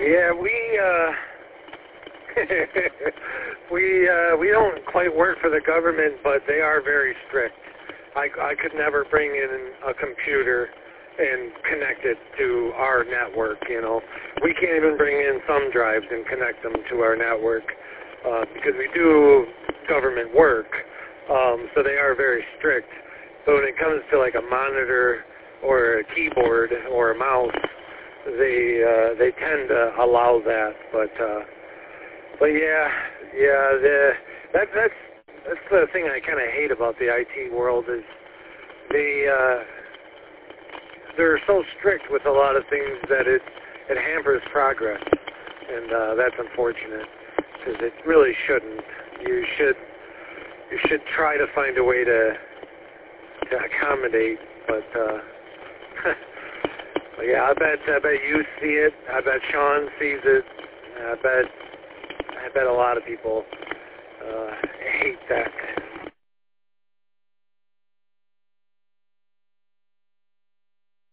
Yeah, we don't quite work for the government, but they are very strict. I could never bring in a computer and connect it to our network, you know. We can't even bring in thumb drives and connect them to our network because we do government work, so they are very strict. But when it comes to like a monitor or a keyboard or a mouse, they tend to allow that. But yeah, that's the thing I kind of hate about the IT world is they're so strict with a lot of things that it hampers progress, and that's unfortunate because it really shouldn't. You should try to find a way to accommodate, but yeah, I bet you see it. I bet Sean sees it. I bet a lot of people hate that.